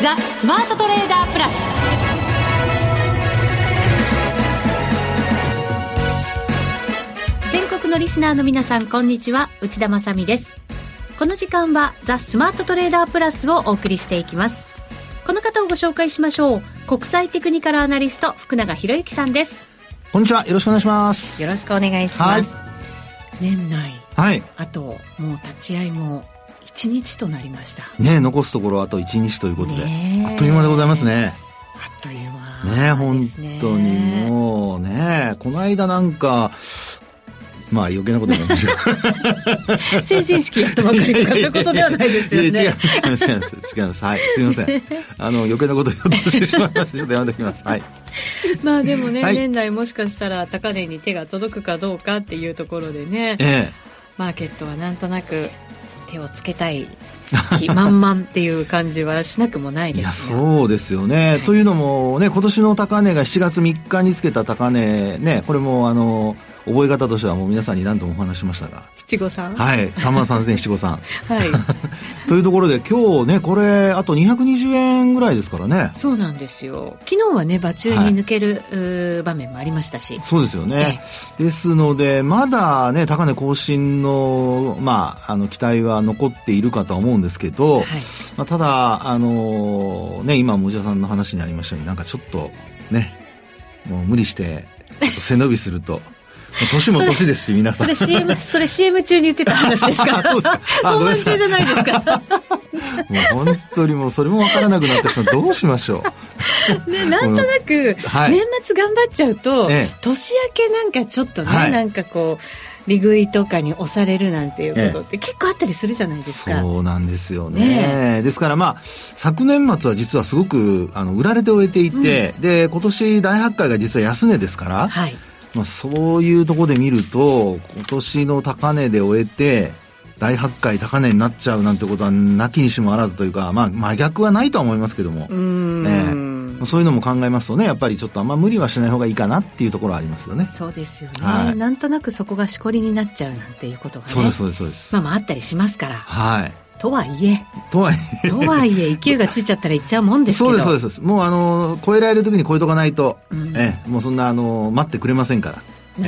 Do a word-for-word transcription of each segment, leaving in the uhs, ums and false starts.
ザ・スマートトレーダープラス。全国のリスナーの皆さん、こんにちは、内田まさみです。この時間はザ・スマートトレーダープラスをお送りしていきます。この方をご紹介しましょう。国際テクニカルアナリスト、福永博之さんです。 こんにちは、よろしくお願いします。 よろしくお願いします。はい、年内、 はい、 あともう立ち会いもいちにちとなりました。 ね、残すところあといちにちということで、あっという間でございますね。 あっという間ね、本当にもうね、この間なんかまあ余計なこと言いましょう。 成人式やったばかりとかそういうことではないですよね。 いやいや違います違います違います違います。はい、すいません。あの余計なこと言おうとしてしまいました。ちょっとやめておきます。はい。 まあでもね、 はい、 年内もしかしたら高値に手が届くかどうかっていうところでね、 ええ、 マーケットはなんとなく手をつけたい気満々っていう感じはしなくもないですよ。 いや、そうですよね、はい、というのもね、今年の高値がしちがつみっかにつけた高値ね、これもあの覚え方としてはもう皆さんに何度もお話しましたが、 七五三、 はい、さんまんさんぜん七五三、 はいというところで今日ね、これあとにひゃくにじゅうえんぐらいですからね。 そうなんですよ。昨日はね、場中に抜ける、はい、場面もありましたし。 そうですよね、ええ、ですのでまだね、高値更新の、まあ、あの期待は残っているかとは思うんですけど、はい、まあ、ただあのね、今も内田さんの話にありましたように、なんかちょっとね、もう無理して背伸びすると年も年ですし、皆さん。それ シーエム、それ シーエム 中に言ってた話ですから。そうですか。本番中じゃないですか。 もう本当にもうそれも分からなくなってしまう。どうしましょう。ね、なんとなく、はい、年末頑張っちゃうと、ええ、年明けなんかちょっとね、はい、なんかこう、利食いとかに押されるなんていうことって結構あったりするじゃないですか。ええ、 そうなんですよ ね, ねですからまあ昨年末は実はすごくあの売られて終えていて、うん、で今年だいはちかいが実は安値ですから、はい、まあ、そういうところで見ると今年の高値で終えてだいはちかい高値になっちゃうなんてことはなきにしもあらずというか、まあ真逆はないとは思いますけども、うーん、ね、そういうのも考えますとね、やっぱりちょっとあんま無理はしない方がいいかなっていうところはありますよね。 そうですよね、 はい、 なんとなくそこがしこりになっちゃうなんていうことがね、 そうですそうですそうです、 まあまああったりしますから、 はい、 とはいえとはいえとはいえ勢いがついちゃったらいっちゃうもんですけど、 そうですそうです、もうあの超えられる時に超えとかないと、うん、えもうそんなあの待ってくれませんから。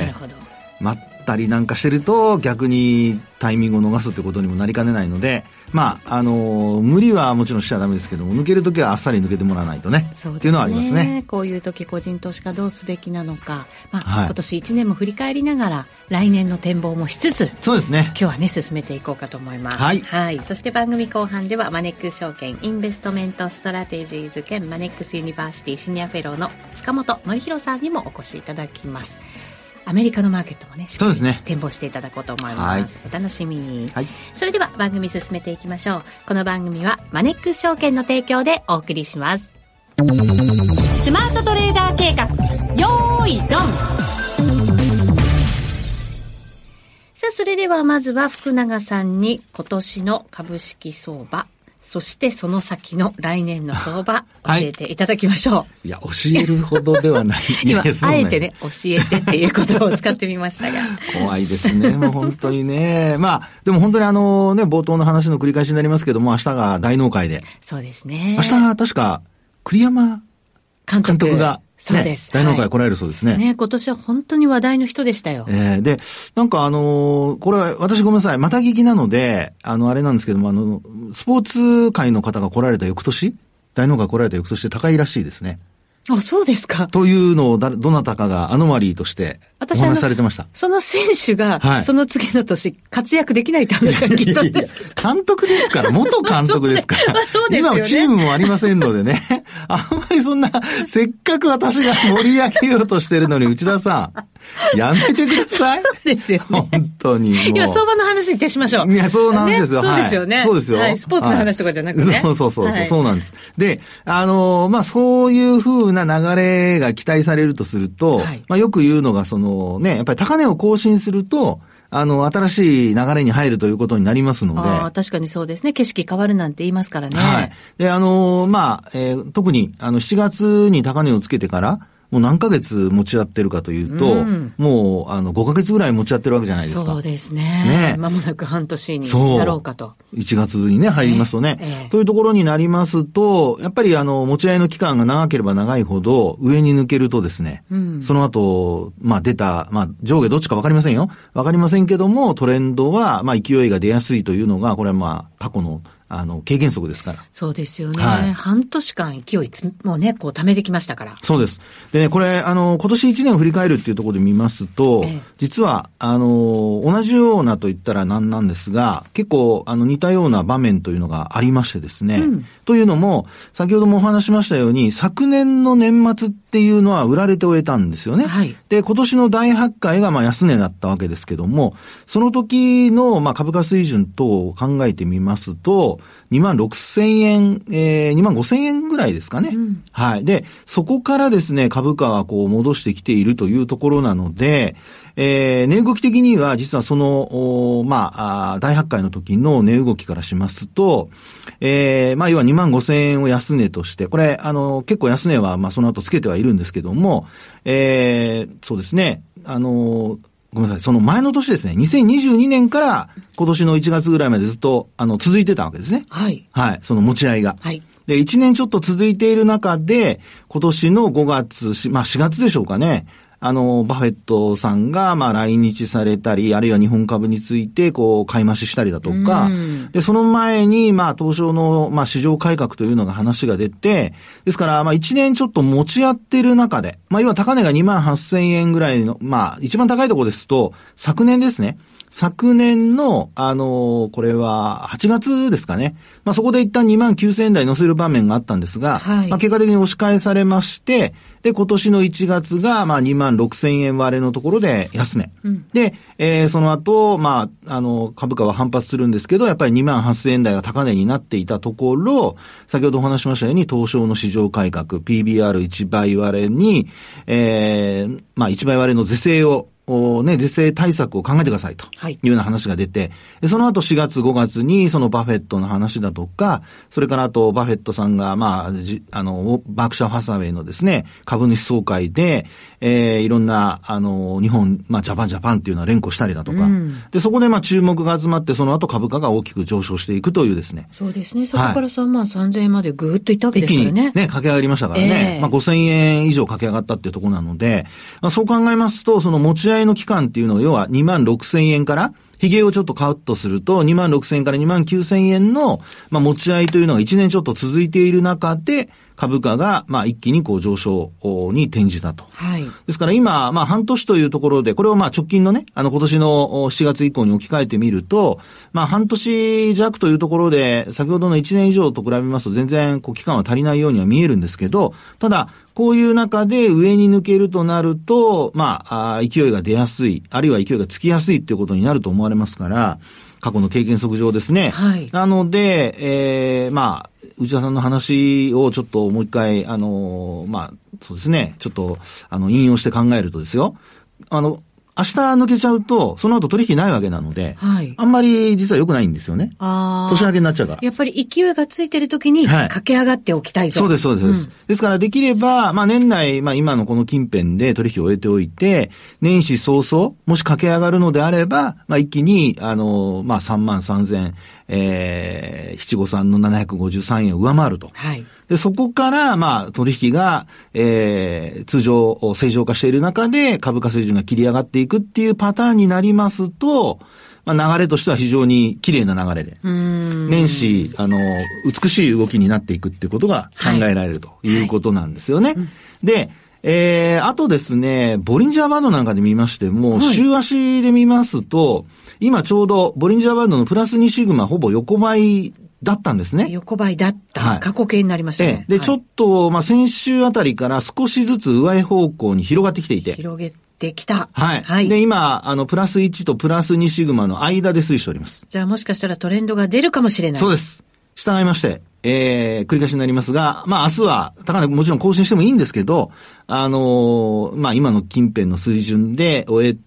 なるほど。 待ったりなんかしてると逆にタイミングを逃すってことにもなりかねないので、まああのー、無理はもちろんしちゃダメですけども、抜けるときはあっさり抜けてもらわないとね、 そうですね、 っていうのはありますね。 こういう時個人投資家どうすべきなのか、まあはい、今年いちねんも振り返りながら来年の展望もしつつ、 そうですね、 今日はね進めていこうかと思います。 はい、 はい、そして番組後半ではマネックス証券インベストメントストラテジーズ兼マネックスユニバーシティシニアフェローの塚本典弘さんにもお越しいただきます。アメリカのマーケットもねしっかり展望していただこうと思います、ね、お楽しみに、はい、それでは番組進めていきましょう。この番組はマネックス証券の提供でお送りします。スマートトレーダー計画、よーいドン。さあ、それではまずは福永さんに今年の株式相場、そしてその先の来年の相場教えていただきましょう。はい、 いや教えるほどではない今あえてね教えてっていう言葉を使ってみましたが怖いですね、もう本当にね。まあでも本当にあのね、冒頭の話の繰り返しになりますけども、明日が大納会で、 そうですね、 明日は確か栗山監督, 監督がそうです、 ね、大納会来られるそうですね。 はい、ね、今年は本当に話題の人でしたよ。 えー、で、なんかあのー、これは私ごめんなさい、また聞きなので、あの、あれなんですけども、あの、スポーツ界の方が来られた翌年、大納会来られた翌年で高いらしいですね。 あ、そうですか。 というのをだ、どなたかがアノマリーとしてお話しされてました。 その選手が、はい、その次の年活躍できないって話は聞いたんですけど。 監督ですから、元監督ですから。そうですよね、今チームもありませんのでね。あんまりそんな、せっかく私が盛り上げようとしてるのに、内田さん、やめてください。 そうですよね。 本当にもう。 今、相場の話いたしましょう。 いや、そうなんですよ。 ね、そうですよね、はい。 そうですよ。 はい。スポーツの話とかじゃなくてね。はい、 そうそうそうそう、 はい、 そうなんです。で、あのー、まあ、そういう風な流れが期待されるとすると、はい、まあ、よく言うのが、そのね、やっぱり高値を更新すると、あの、新しい流れに入るということになりますので。 ああ、確かにそうですね。景色変わるなんて言いますからね。 はい。で、あの、まあ、えー、特に、あの、しちがつに高値をつけてから、 もう何ヶ月持ち合ってるかというと、うん、もうあのごかげつぐらい持ち合ってるわけじゃないですか。 そうですね。ね。まもなく半年になろうかと。 いちがつにね、入りますとね、ええ。というところになりますと、やっぱりあの、持ち合いの期間が長ければ長いほど、上に抜けるとですね、うん、その後、まあ出た、まあ上下どっちかわかりませんよ。わかりませんけども、トレンドは、まあ勢いが出やすいというのが、これはまあ過去の、あの、経験則ですから。 そうですよね。はい、半年間勢いつ、もうね、こう、溜めてきましたから。 そうです。でね、これ、あの、今年いちねんを振り返るっていうところで見ますと、ええ、実は、あの、同じようなと言ったらなんなんですが、結構、あの、似たような場面というのがありましてですね。うん、というのも、先ほどもお話しましたように、昨年の年末っていうのは売られて終えたんですよね。はい、で、今年の大発会が、まあ、安値だったわけですけども、その時の、まあ、株価水準等を考えてみますと、にまんろくせんえん、えー、にまんごせんえんぐらいですかね。うん、はい。で、そこからですね、株価はこう戻してきているというところなので、えー、値動き的には実はその、まあ、あ大発会の時の値動きからしますと、えー、まあ、要はにまんごせんえんを安値として、これ、あの、結構安値は、まあ、その後つけてはいるんですけども、えー、そうですね、あの、ごめんなさい。その前の年ですね。にせんにじゅうにねんから今年のいちがつぐらいまでずっと、あの、続いてたわけですね。はい。はい。その持ち合いが。はい。で、いちねんちょっと続いている中で、今年のごがつ、まあしがつでしょうかね。あの、バフェットさんが、まあ、来日されたり、あるいは日本株について、こう、買い増ししたりだとか、で、その前に、まあ、東証の、まあ、市場改革というのが話が出て、ですから、まあ、いちねんちょっと持ち合ってる中で、まあ、要は高値がにまんはっせんえんぐらいの、まあ、一番高いところですと、昨年ですね。昨年の、あの、これははちがつですかね。まあ、そこで一旦にまんきゅうせんえん台乗せる場面があったんですが、はい、まあ、結果的に押し返されまして、で、今年のいちがつが、まあ、にまんろくせんえん割れのところで安値。うん、で、えー、その後、まあ、あの、株価は反発するんですけど、やっぱりにまんはっせんえん台が高値になっていたところ、先ほどお話ししましたように、東証の市場改革、ピービーアールいち 倍割れに、えー、まあ、いちばい割れの是正を、ね、是正対策を考えてくださいというような話が出て、はい、その後しがつごがつにそのバフェットの話だとか、それからあとバフェットさんが、まあ、じあの、バークシャー・ハサウェイのですね、株主総会で、えー、いろんな、あの、日本、まあ、ジャパンジャパンっていうのは連呼したりだとか、うん、で、そこでまあ注目が集まって、その後株価が大きく上昇していくというですね。 そうですね。そこからさんまんさんぜんえんまでぐーっといったわけですからね。 一気にね、駆け上がりましたからね。えー、まあ、ごせんえん以上駆け上がったっていうところなので、まあ、そう考えますと、その持ち合いの期間っていうのは、要はにまんろくせんえんから、ヒゲをちょっとカウトすると、にまんろくせんえんからにまんきゅうせんえんの、まあ、持ち合いというのがいちねんちょっと続いている中で、株価が、まあ、一気にこう上昇に転じたと。はい。ですから今、まあ、半年というところで、これをまあ、直近のね、あの、今年のしちがつ以降に置き換えてみると、まあ、半年弱というところで、先ほどのいちねん以上と比べますと、全然、こう、期間は足りないようには見えるんですけど、ただ、こういう中で上に抜けるとなると、まあ、あ勢いが出やすい、あるいは勢いがつきやすいということになると思われますから、過去の経験則上ですね。はい。なので、えー、まあ、内田さんの話をちょっともう一回、あの、まあ、そうですね、ちょっと、あの、引用して考えるとですよ。あの、明日抜けちゃうと、その後取引ないわけなので、はい、あんまり実は良くないんですよね。あ年明けになっちゃうから。 やっぱり勢いがついてる時に、駆け上がっておきたいと。 はい、そうです、そうです。うん、ですからできれば、まあ年内、まあ今のこの近辺で取引を終えておいて、年始早々、もし駆け上がるのであれば、まあ一気に、あの、まあさんまんさんぜん、えー、七五三のななひゃくごじゅうさんえんを上回ると。はい。で、そこから、まあ、取引が、えー、通常、正常化している中で、株価水準が切り上がっていくっていうパターンになりますと、まあ、流れとしては非常に綺麗な流れで、年始、あの、美しい動きになっていくっていうことが考えられるということなんですよね。はいはい、で、えー、あとですね、ボリンジャーバンドなんかで見ましても、はい、週足で見ますと、今ちょうど、ボリンジャーバンドのプラスにシグマほぼ横ばい、だったんですね。 横ばいだった。はい、過去形になりましたね。 で、はい、ちょっと、まあ、先週あたりから少しずつ上へ方向に広がってきていて。 広げてきた。 はい。はい。で、今、あの、プラスいちとプラスにシグマの間で推移しております。 じゃあもしかしたらトレンドが出るかもしれない。 そうです。従いまして、えー、繰り返しになりますが、まあ、明日は、高値もちろん更新してもいいんですけど、あのー、まあ、今の近辺の水準で終えて、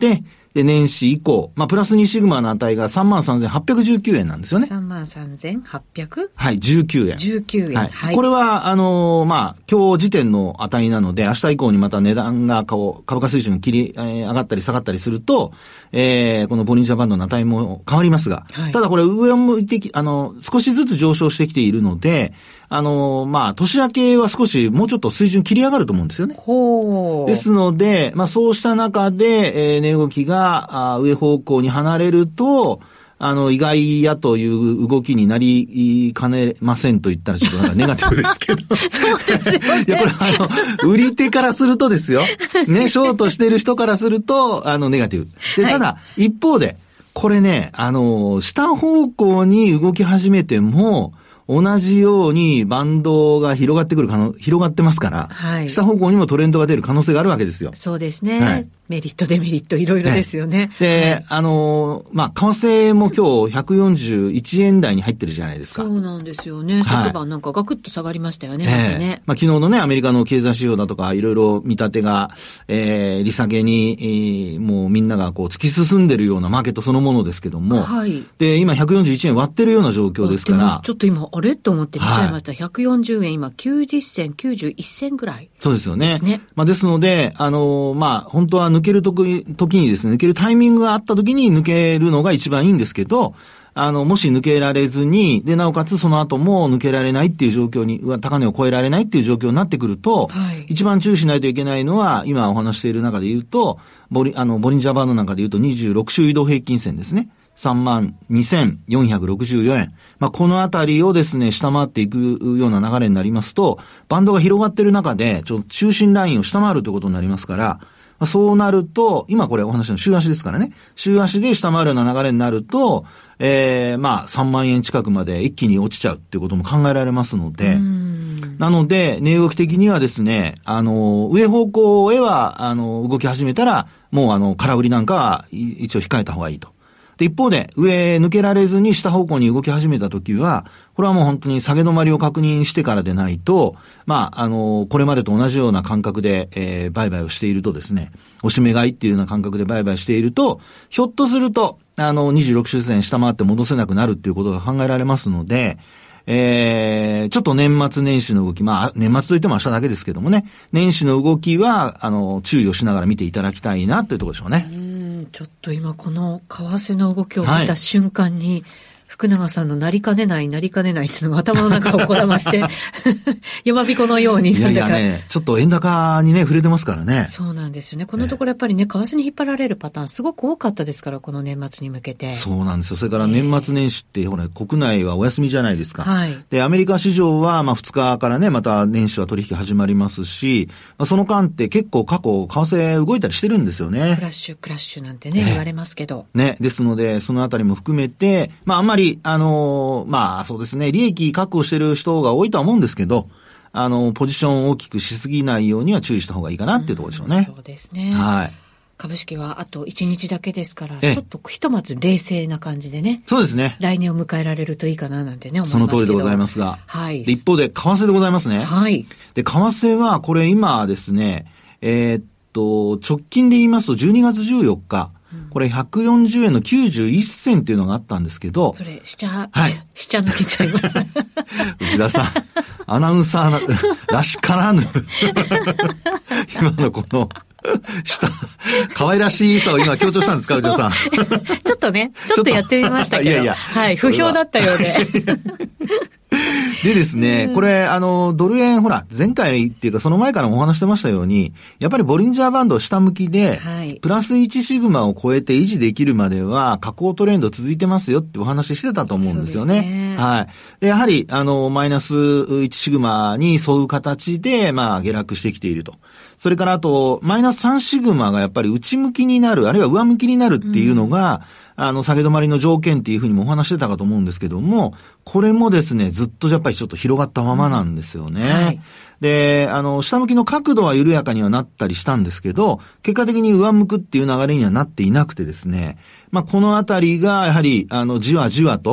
で、年始以降、まあ、プラスにシグマの値が さんまんさんぜんはっぴゃくじゅうきゅうえんなんですよね。 さんまんさんぜんはっぴゃく? はい、じゅうきゅうえん。 じゅうきゅうえん。はい。はい、 これは、あのー、まあ、今日時点の値なので、明日以降にまた値段が、こう、株価水準が切り、えー、上がったり下がったりすると、えー、このボリンジャーバンドの値も変わりますが、はい、ただこれ上を向いてき、あの、少しずつ上昇してきているので、あのー、まあ、年明けは少しもうちょっと水準切り上がると思うんですよね。 ほう。 ですので、まあ、そうした中で、えー、値動きが、あ上方向に離れると、あの、意外やという動きになりかねませんと言ったらちょっとなんかネガティブですけど。 そうですよね。 いや、これあの、売り手からするとですよ。ね、ショートしてる人からすると、あの、ネガティブ。で、ただ、はい、一方で、これね、あの、下方向に動き始めても、同じようにバンドが広がってくる可能、広がってますから、はい、下方向にもトレンドが出る可能性があるわけですよ。 そうですね。はい、メリット、デメリット、いろいろですよね。 ねで、 はい、 あの、まあ、為替も今日ひゃくよんじゅういちえん台に入ってるじゃないですか。 そうなんですよね。昨晩なんかガクッと下がりましたよね。 はい、 またね。 えー、まあ、昨日のね、アメリカの経済指標だとか、いろいろ見立てが、えー、利下げに、えー、もうみんながこう突き進んでるようなマーケットそのものですけども、はい、で、今ひゃくよんじゅういちえん割ってるような状況ですから。 ちょっと今、あれと思って見ちゃいました。はい、ひゃくよんじゅうえん、今きゅうじゅっせん、きゅうじゅういっせんぐらい。 そうですよね。ですね。まあ、ですので、あのー、まあ、本当は抜けるとき、時にですね、抜けるタイミングがあった時に抜けるのが一番いいんですけど、あの、もし抜けられずに、で、なおかつその後も抜けられないっていう状況に、高値を超えられないっていう状況になってくると、はい、一番注意しないといけないのは、今お話している中で言うと、ボリ、あの、ボリンジャーバンドなんかで言うとにじゅうろく週移動平均線ですね。さんまんにせんよんひゃくろくじゅうよえん。まあ、このあたりをですね、下回っていくような流れになりますと、バンドが広がっている中で、ちょっと中心ラインを下回るということになりますから、まあ、そうなると、今これお話の週足ですからね、週足で下回るような流れになると、えー、まあ、さんまんえん近くまで一気に落ちちゃうっていうことも考えられますので、なので、値動き的にはですね、あの、上方向へは、あの、動き始めたら、もうあの、空売りなんかは一応控えた方がいいと。で、一方で、上抜けられずに下方向に動き始めたときは、これはもう本当に下げ止まりを確認してからでないと、まあ、あの、これまでと同じような感覚で、えー、売買をしているとですね、押し目買いっていうような感覚で売買していると、ひょっとすると、あの、にじゅうろく週線下回って戻せなくなるっていうことが考えられますので、えー、ちょっと年末年始の動き、まあ、年末といっても明日だけですけどもね、年始の動きは、あの、注意をしながら見ていただきたいなというところでしょうね。 うん、ちょっと今この為替の動きを見た瞬間に、はい、福永さんのなりかねない、なりかねないっていうのが頭の中をこだまして、山彦のようになんだか。 いやいやね、ちょっと円高にね、触れてますからね。 そうなんですよね。このところやっぱりね、為替に引っ張られるパターンすごく多かったですから、この年末に向けて。 そうなんですよ。それから年末年始って、ほら、国内はお休みじゃないですか。 はい。 で、アメリカ市場は、まあ、ふつかからね、また年始は取引始まりますし、まあ、その間って結構過去、為替動いたりしてるんですよね。 クラッシュ、クラッシュなんてね、言われますけど。 ね。ですので、そのあたりも含めて、まあ、あんまり、あの、あの、まあそうですね、利益確保してる人が多いとは思うんですけど、あの、ポジションを大きくしすぎないようには注意した方がいいかなっていうところでしょうね。 うん、そうですね。 はい。 株式はあといちにちだけですから、ちょっとひとまず冷静な感じでね。 そうですね。 来年を迎えられるといいかななんてね、思いますけど。 その通りでございますが。 はい。 で、一方で、為替でございますね。 はい。 で、為替は、これ今ですね、えー、っと、直近で言いますとじゅうにがつじゅうよっか、これひゃくよんじゅうえんのきゅうじゅういっせんっていうのがあったんですけど。 それ、しちゃ、 はい。 しちゃ抜けちゃいます。 内田さん、アナウンサーらしからぬ。今のこの、下、可愛らしさを今強調したんですか、内田さん。 ちょっとね、ちょっとやってみましたけど。いやいや。はい、不評だったようで。 でですね、うん、これ、あの、ドル円、ほら、前回っていうかその前からもお話してましたように、やっぱりボリンジャーバンド下向きで、はい、プラスいちシグマを超えて維持できるまでは、下降トレンド続いてますよってお話してたと思うんですよね。そうですね。はい。で、やはり、あの、マイナスいちシグマに沿う形で、まあ、下落してきていると。それからあと、マイナスさんシグマがやっぱり内向きになる、あるいは上向きになるっていうのが、うん、あの、下げ止まりの条件っていうふうにもお話してたかと思うんですけども、これもですね、ずっとやっぱりちょっと広がったままなんですよね。うんはい、で、あの、下向きの角度は緩やかにはなったりしたんですけど、結果的に上向くっていう流れにはなっていなくてですね、まあ、このあたりが、やはり、あの、じわじわと、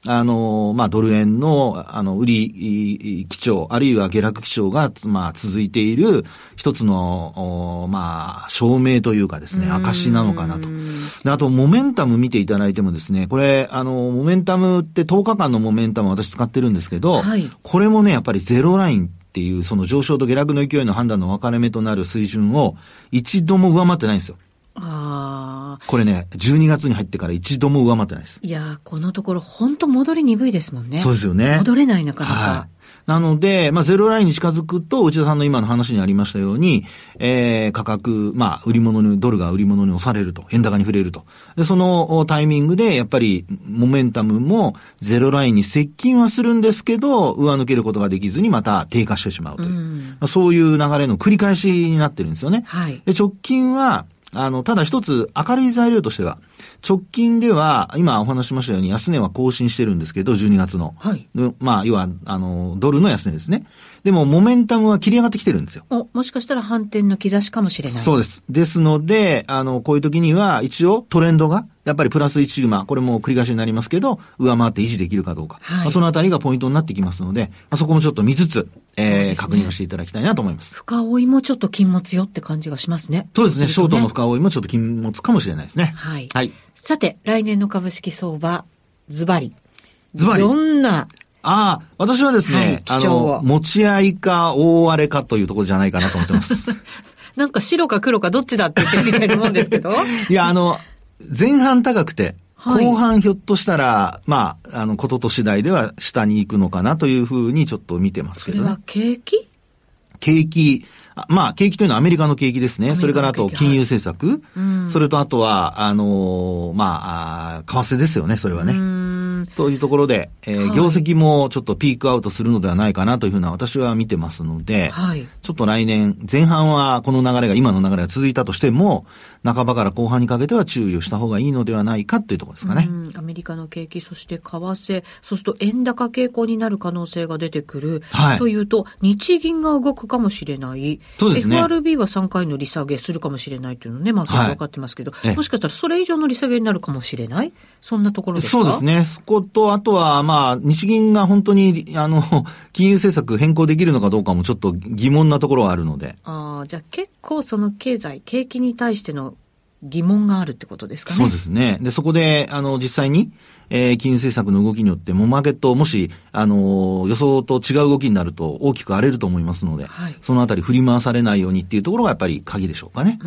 あの、まあ、ドル円の、あの、売り基調、あるいは下落基調が、まあ、続いている一つの、まあ、証明というかですね、証なのかなと。で、あと、モメンタム見ていただいてもですね、これ、あの、モメンタムってとおかかんのモメンタム私使ってるんですけど、はい、これもね、やっぱりゼロラインっていう、その上昇と下落の勢いの判断の分かれ目となる水準を一度も上回ってないんですよ。ああ。これね、じゅうにがつに入ってから一度も上回ってないです。 いやー、このところ本当戻り鈍いですもんね。 そうですよね。 戻れないなかなか。 はい。なので、まあ、ゼロラインに近づくと、内田さんの今の話にありましたように、えー、価格、まあ、売り物に、ドルが売り物に押されると、円高に触れると。で、そのタイミングで、やっぱり、モメンタムもゼロラインに接近はするんですけど、上抜けることができずにまた低下してしまうという。うん、まあ、そういう流れの繰り返しになってるんですよね。はい。で、直近は、あの、ただ一つ明るい材料としては、直近では、今お話ししましたように安値は更新してるんですけど、じゅうにがつの。はい。まあ、要は、あの、ドルの安値ですね。でも、モメンタムは切り上がってきてるんですよ。 お、もしかしたら反転の兆しかもしれない。 そうです。ですので、あの、こういう時には、一応トレンドが、やっぱりプラスいちシグマ、これも繰り返しになりますけど、上回って維持できるかどうか。はい。まあ、そのあたりがポイントになってきますので、まあ、そこもちょっと見つつ、えー、ね、確認をしていただきたいなと思います。 深追いもちょっと禁物よって感じがしますね。 そうですね。ショートの深追いもちょっと禁物かもしれないですね。 はい。はい。さて、来年の株式相場、ズバリ。 ズバリ。 どんな、 ああ、私はですね、はい、あの、持ち合いか大荒れかというところじゃないかなと思ってます。 なんか白か黒かどっちだって言ってるみたいなもんですけど。 いや、あの、前半高くて、はい、後半ひょっとしたら、まあ、あの、ことと次第では下に行くのかなというふうにちょっと見てますけどね。 それは景気？ 景気、まあ、景気というのはアメリカの景気ですね。それからあと金融政策。はい、それとあとは、あのー、まあ、為替ですよね、それはね。というところで、えーはい、業績もちょっとピークアウトするのではないかなというふうな私は見てますので、はい、ちょっと来年、前半はこの流れが、今の流れが続いたとしても、半ばから後半にかけては注意をした方がいいのではないかというところですかね。 うん、アメリカの景気、そして為替、そうすると円高傾向になる可能性が出てくる。はい、というと、日銀が動くかもしれない。そうですね。エフアールビー はさんかいの利下げするかもしれないというのね、まあ、分かってますけど、はい、もしかしたらそれ以上の利下げになるかもしれない。そんなところですか？ そうですね。そこと、あとは、まあ、日銀が本当に、あの、金融政策変更できるのかどうかもちょっと疑問なところはあるので。 ああ、じゃあ結構その経済、景気に対しての疑問があるってことですかね。 そうですね。で、そこで、あの、実際に、えー、金融政策の動きによって、もうマーケット、もし、あのー、予想と違う動きになると大きく荒れると思いますので、はい、そのあたり振り回されないようにっていうところがやっぱり鍵でしょうかね。 うん、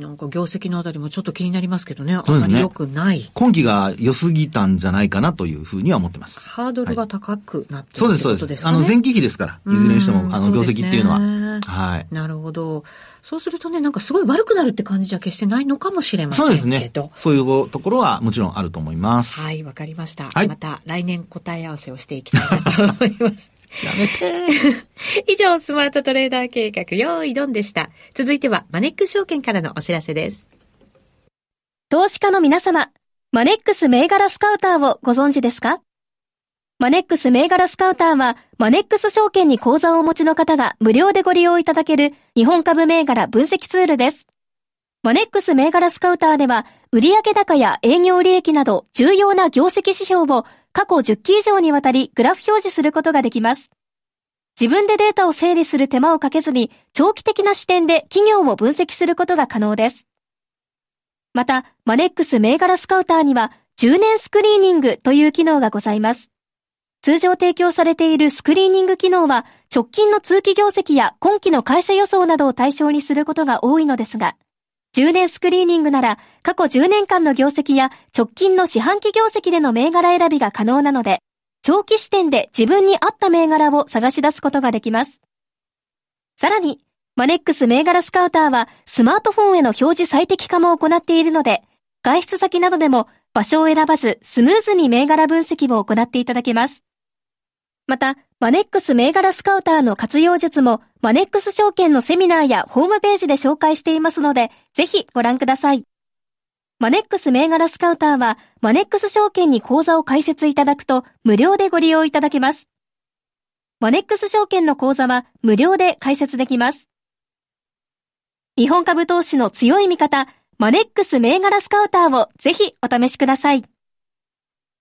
なんか業績のあたりもちょっと気になりますけどね、あまり良くない。 今期が良すぎたんじゃないかなというふうには思ってます。 ハードルが高くなっている、はい、 そうです、そうです。あの、前期比ですから、いずれにしても、あの、業績っていうのは。はい。 なるほど。そうするとね、なんかすごい悪くなるって感じじゃ決してないのかもしれませんけど。 そうですね。そういうところはもちろんあると思います。 はい、わかりました。はい、また来年答え合わせをしていきたいなと思います。 やめて以上、スマートトレーダー計画、用意ドンでした。続いては、マネックス証券からのお知らせです。 投資家の皆様、マネックス銘柄スカウターをご存知ですか？マネックス銘柄スカウターは、マネックス証券に口座をお持ちの方が無料でご利用いただける日本株銘柄分析ツールです。マネックス銘柄スカウターでは、売上高や営業利益など重要な業績指標を過去じゅっき以上にわたりグラフ表示することができます。自分でデータを整理する手間をかけずに、長期的な視点で企業を分析することが可能です。また、マネックス銘柄スカウターには、じゅうねんスクリーニングという機能がございます。通常提供されているスクリーニング機能は、直近の通期業績や今期の会社予想などを対象にすることが多いのですが、じゅうねんスクリーニングなら、過去じゅうねんかんの業績や直近の四半期業績での銘柄選びが可能なので、長期視点で自分に合った銘柄を探し出すことができます。さらに、マネックス銘柄スカウターはスマートフォンへの表示最適化も行っているので、外出先などでも場所を選ばずスムーズに銘柄分析を行っていただけます。また、マネックス銘柄スカウターの活用術もマネックス証券のセミナーやホームページで紹介していますので、ぜひご覧ください。マネックス銘柄スカウターはマネックス証券に口座を開設いただくと無料でご利用いただけます。マネックス証券の口座は無料で開設できます。日本株投資の強い味方、マネックス銘柄スカウターをぜひお試しください。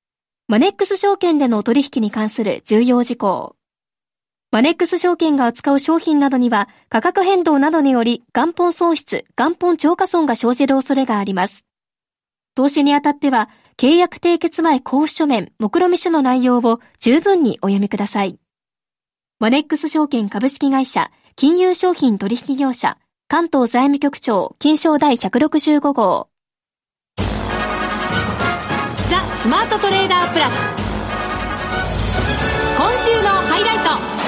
マネックス証券での取引に関する重要事項。マネックス証券が扱う商品などには価格変動などにより元本損失、元本超過損が生じる恐れがあります。投資にあたっては契約締結前交付書面、目論見書の内容を十分にお読みください。マネックス証券株式会社、金融商品取引業者、関東財務局長、金商第ひゃくろくじゅうご号。 ザ・スマートトレーダープラス。今週のハイライト。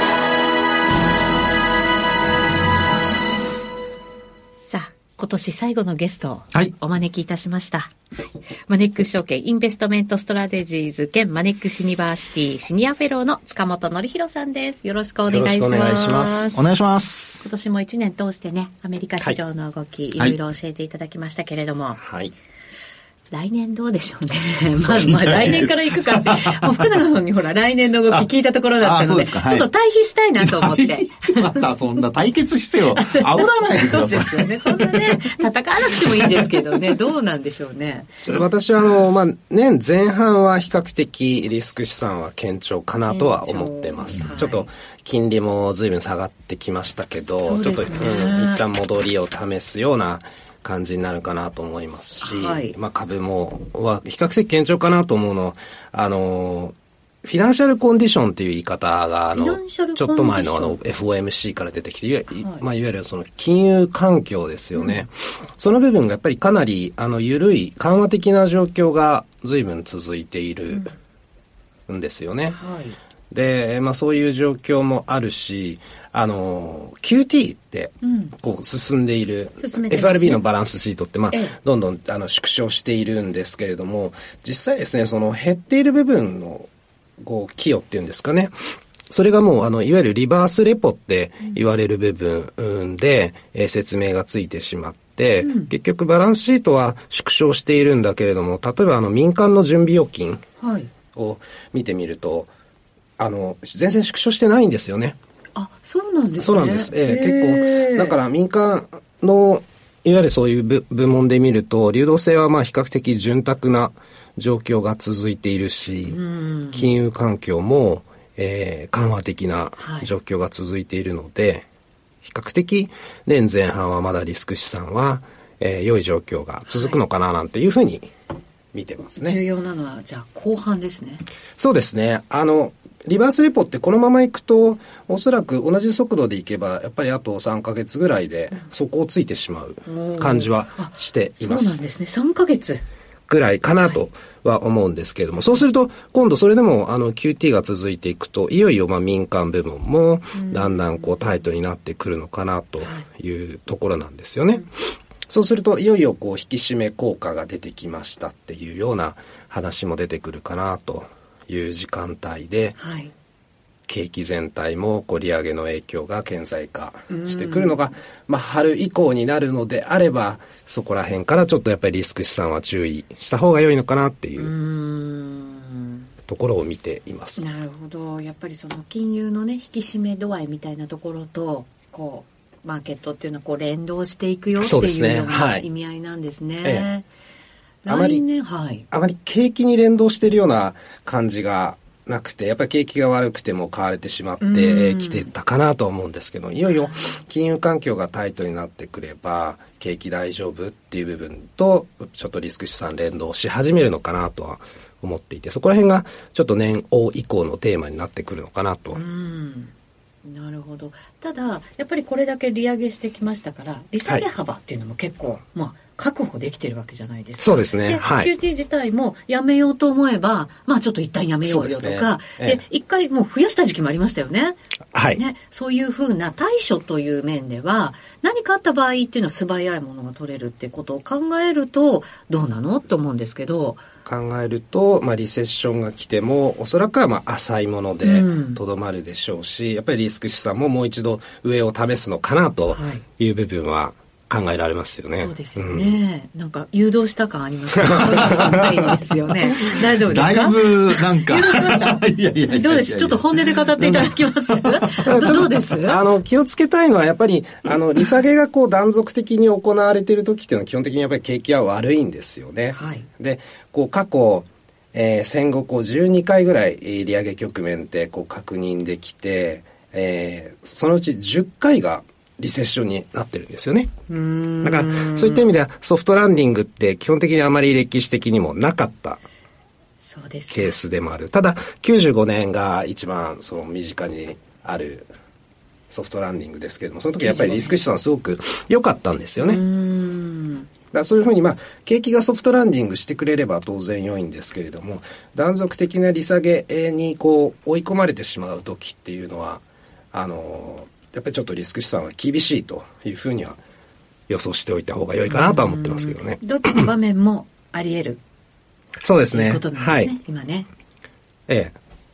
さあ、今年最後のゲストをお招きいたしました。はい、マネックス証券インベストメントストラテジーズ兼マネックスユニバーシティシニアフェローの塚本則弘さんです。よろしくお願いします。よろしくお願いします。 お願いします。 今年もいちねん通してね、アメリカ市場の動き、はい、いろいろ教えていただきましたけれども、はい、来年どうでしょうね。まあ、まあ、来年から行くかって。もう福永さんにほら、来年の動き聞いたところだったので、ではい、ちょっと対比したいなと思って。 またそんな対決姿勢を煽らないでください。 そうですよね。そんなね、戦わなくてもいいんですけどね、どうなんでしょうね。 私は、あの、まあ、年前半は比較的リスク資産は堅調かなとは思ってます。はい、ちょっと、金利も随分下がってきましたけど、ね、ちょっと、うん、一旦戻りを試すような、感じになるかなと思いますし、はい、まあ株もは比較的堅調かなと思うの、あのフィナンシャルコンディションっていう言い方があのちょっと前のあの エフオーエムシー から出てきて、いわゆる、はい、まあいわゆるその金融環境ですよね。うん、その部分がやっぱりかなりあの緩い緩和的な状況が随分続いているんですよね。うん、はい。で、まあそういう状況もあるし、あの、キューティー って、こう進んでいる、うんね、エフアールビー のバランスシートって、まあ、ええ、どんどんあの縮小しているんですけれども、実際ですね、その減っている部分の、こう、寄与っていうんですかね。それがもう、あの、いわゆるリバースレポって言われる部分で、うん、えー、説明がついてしまって、うん、結局バランスシートは縮小しているんだけれども、例えばあの民間の準備預金を見てみると、はい、あの、全然縮小してないんですよね。 あ、そうなんですね。 そうなんです。えー、結構、だから民間の、いわゆるそういう部、部門で見ると、流動性はまあ比較的潤沢な状況が続いているし、金融環境も、えー、緩和的な状況が続いているので、はい、比較的年前半はまだリスク資産は、えー、良い状況が続くのかななんていうふうに見てますね。 重要なのは、じゃあ後半ですね。 そうですね。あの、リバースレポってこのままいくと、おそらく同じ速度でいけば、やっぱりあとさんかげつぐらいで底をついてしまう感じはしています。 そうなんですね。さんかげつぐらいかなとは思うんですけれども、はい、そうすると今度それでもあの キューティー が続いていくと、いよいよまあ民間部門もだんだんこうタイトになってくるのかなというところなんですよね。うん、そうするといよいよこう引き締め効果が出てきましたっていうような話も出てくるかなという時間帯で、はい、景気全体もこう利上げの影響が顕在化してくるのが、まあ、春以降になるのであれば、そこら辺からちょっとやっぱりリスク資産は注意した方が良いのかなっていうところを見ています。 なるほど。やっぱりその金融のね引き締め度合いみたいなところとこうマーケットっていうのはこう連動していくよっていうような意味合いなんですね。はい、ええ、 あまり、はい、あまり景気に連動しているような感じがなくて、やっぱり景気が悪くても買われてしまってきてたかなと思うんですけど、いよいよ金融環境がタイトになってくれば景気大丈夫っていう部分とちょっとリスク資産連動し始めるのかなとは思っていて、そこら辺がちょっと年王以降のテーマになってくるのかなと。うん、 なるほど。ただやっぱりこれだけ利上げしてきましたから利下げ幅っていうのも結構、はい、まあ確保できてるわけじゃないですか。 そうですね。はい。 キューティー 自体もやめようと思えば、まあちょっと一旦やめようよとか、で、ねええ、一回もう増やした時期もありましたよね。はい。ね、そういうふうな対処という面では、何かあった場合っていうのは素早いものが取れるってことを考えると、どうなのって思うんですけど。 考えると、まあリセッションが来ても、おそらくはまあ浅いものでとどまるでしょうし、うん、やっぱりリスク資産ももう一度上を試すのかなという部分は、はい、考えられますよね。 そうですよね。うん、なんか誘導した感ありますね。そうないですよね。大丈夫ですか？ だいぶなんか誘導しました。いやいやいやどうです？ちょっと本音で語っていただきます。どうです？ あの気をつけたいのはやっぱりあの利下げがこう断続的に行われている時っていうのは基本的にやっぱり景気は悪いんですよね。はい、でこう過去えー、戦後こうじゅうにかいぐらい利上げ局面ってこう確認できて、えー、そのうちじゅっかいがリセッションになってるんですよね。 うーんだからそういった意味ではソフトランディングって基本的にあまり歴史的にもなかったそうですケースでもある。ただきゅうじゅうごねんが一番その身近にあるソフトランディングですけれども、その時やっぱりリスク資産はすごく良かったんですよね。 うーんだからそういうふうにまあ景気がソフトランディングしてくれれば当然良いんですけれども、断続的な利下げにこう追い込まれてしまう時っていうのはあのやっぱりちょっとリスク資産は厳しいというふうには予想しておいた方が良いかなとは思ってますけどね。 どっちの場面もあり得るそうですね。 ということなんですね、 はい、 今ね。 ええ。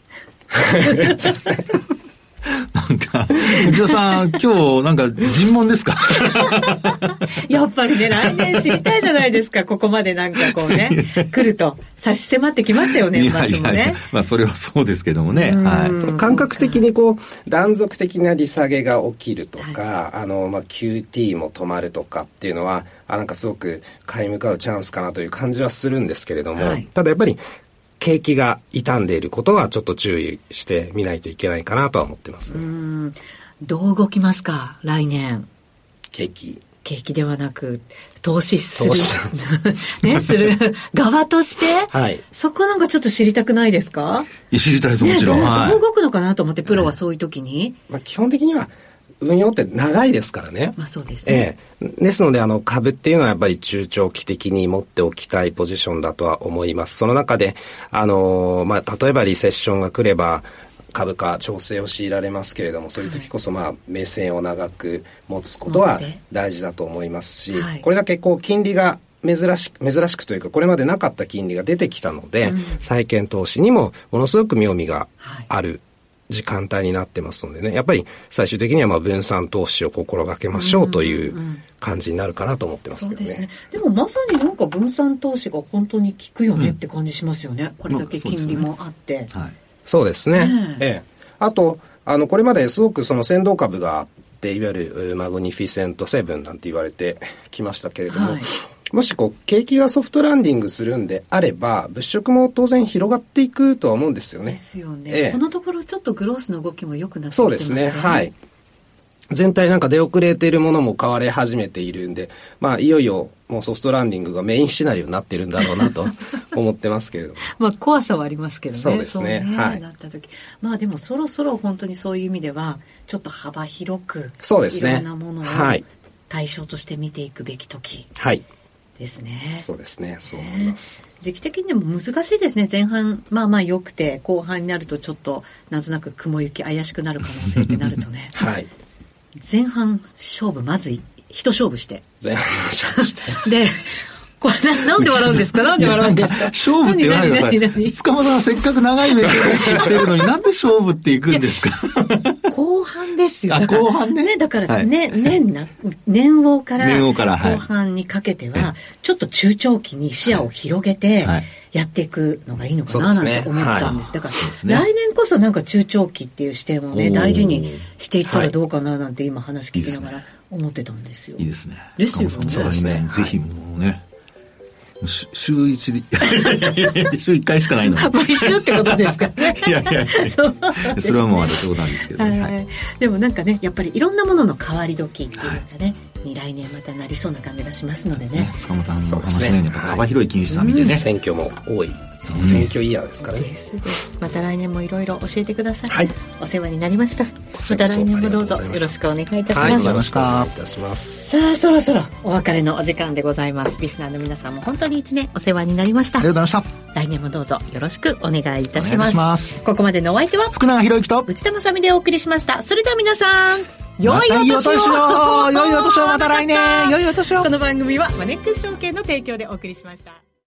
なんか内田さん今日なんか尋問ですか？ やっぱりね来年知りたいじゃないですか。ここまでなんかこうね来ると差し迫ってきましたよね。年末もね。いやいやいやまあそれはそうですけどもね、はい、 その感覚的にこう断続的な利下げが起きるとか、はい、あのまあ キューティー も止まるとかっていうのはあなんかすごく買い向かうチャンスかなという感じはするんですけれども、はい、ただやっぱり景気が傷んでいることはちょっと注意してみないといけないかなとは思ってます、ね、 うーんどう動きますか来年？ 景気景気ではなく投資するねする側として、はい、そこなんかちょっと知りたくないですか？ いや知りたいですもちろん、 ね、 はい、 どう動くのかなと思ってプロはそういう時に、 まあ、基本的には運用って長いですからね。 まあそうですね。 ええ、ですのであの株っていうのはやっぱり中長期的に持っておきたいポジションだとは思います。その中であのまあ例えばリセッションが来れば株価調整を強いられますけれども、そういう時こそまあ目線を長く持つことは大事だと思いますし、はい、これだけこう金利が珍しく珍しくというかこれまでなかった金利が出てきたので、うん、債券投資にもものすごく妙味がある、はい時間帯になってますのでね、やっぱり最終的にはまあ分散投資を心がけましょうという感じになるかなと思ってますけどね。 そうですね。でもまさになんか分散投資が本当に効くよねって感じしますよね、うん、これだけ金利もあって、 まあ、 そうですね、はい、そうですね、ええ、あとあのこれまですごくその先導株があっていわゆるマグニフィセントセブンなんて言われてきましたけれども、はい、もしこう景気がソフトランディングするんであれば物色も当然広がっていくとは思うんですよね。 ですよね、 ええ、 このところちょっとグロースの動きも良くなってきてますね。 そうですね、はい、全体なんか出遅れているものも買われ始めているんで、まあいよいよもうソフトランディングがメインシナリオになってるんだろうなと思ってますけれどもまあ怖さはありますけどね。 そうですね、 そうね、 はい、 なった時まあでもそろそろ本当にそういう意味ではちょっと幅広くそうですね、 いろんなものを対象として見ていくべき時、 はいですね。 そうですね、そう思います。 時期的にも難しいですね。前半まあまあ良くて後半になるとちょっとなんとなく雲行き怪しくなる可能性ってなるとねはい前半勝負まず一勝負して前半勝負してでこれ な, なんで笑うんですかなんで笑うんですか勝負って言わないでください。塚本さんはせっかく長い目で言ってるのになんで勝負っていくんですか後半ですよ。だから後半 ね, ねだからね、はい、年な年王から年王から後半にかけては、はい、ちょっと中長期に視野を広げてやっていくのがいいのかななんて思ったんです。だから来年こそなんか中長期っていう視点をね大事にしていったらどうかななんて今話聞きながら思ってたんですよ。 いいですね。 ですよね。 そうですね。ぜひもうね。週一で週一回しかないの毎週ってことですかねいやいやいや そ, それはもうあれ冗談ですけど、ねはいはい、 でもなんかねやっぱりいろんなものの変わり時っていうのがね、はい、に来年またなりそうな感じがしますのでね。 塚本さんの話のように幅広い金融資産見てね、うん、 選挙も多い選挙イヤーですからね。 ですですまた来年もいろいろ教えてください、 はい、 お世話になりました。また来年もどうぞよろしくお願いいたします。 はい、よろしくお願いいたします。 さあそろそろお別れのお時間でございます。リスナーの皆さんも本当に一年お世話になりました。 ありがとうございました。 来年もどうぞよろしくお願いいたします。 お願いします。 ここまでのお相手は福永博之と内田まさみでお送りしました。それでは皆さん良いお年を、 ま、 良いお年をまた来年良いお年を。 この番組はマネックス証券の提供でお送りしました。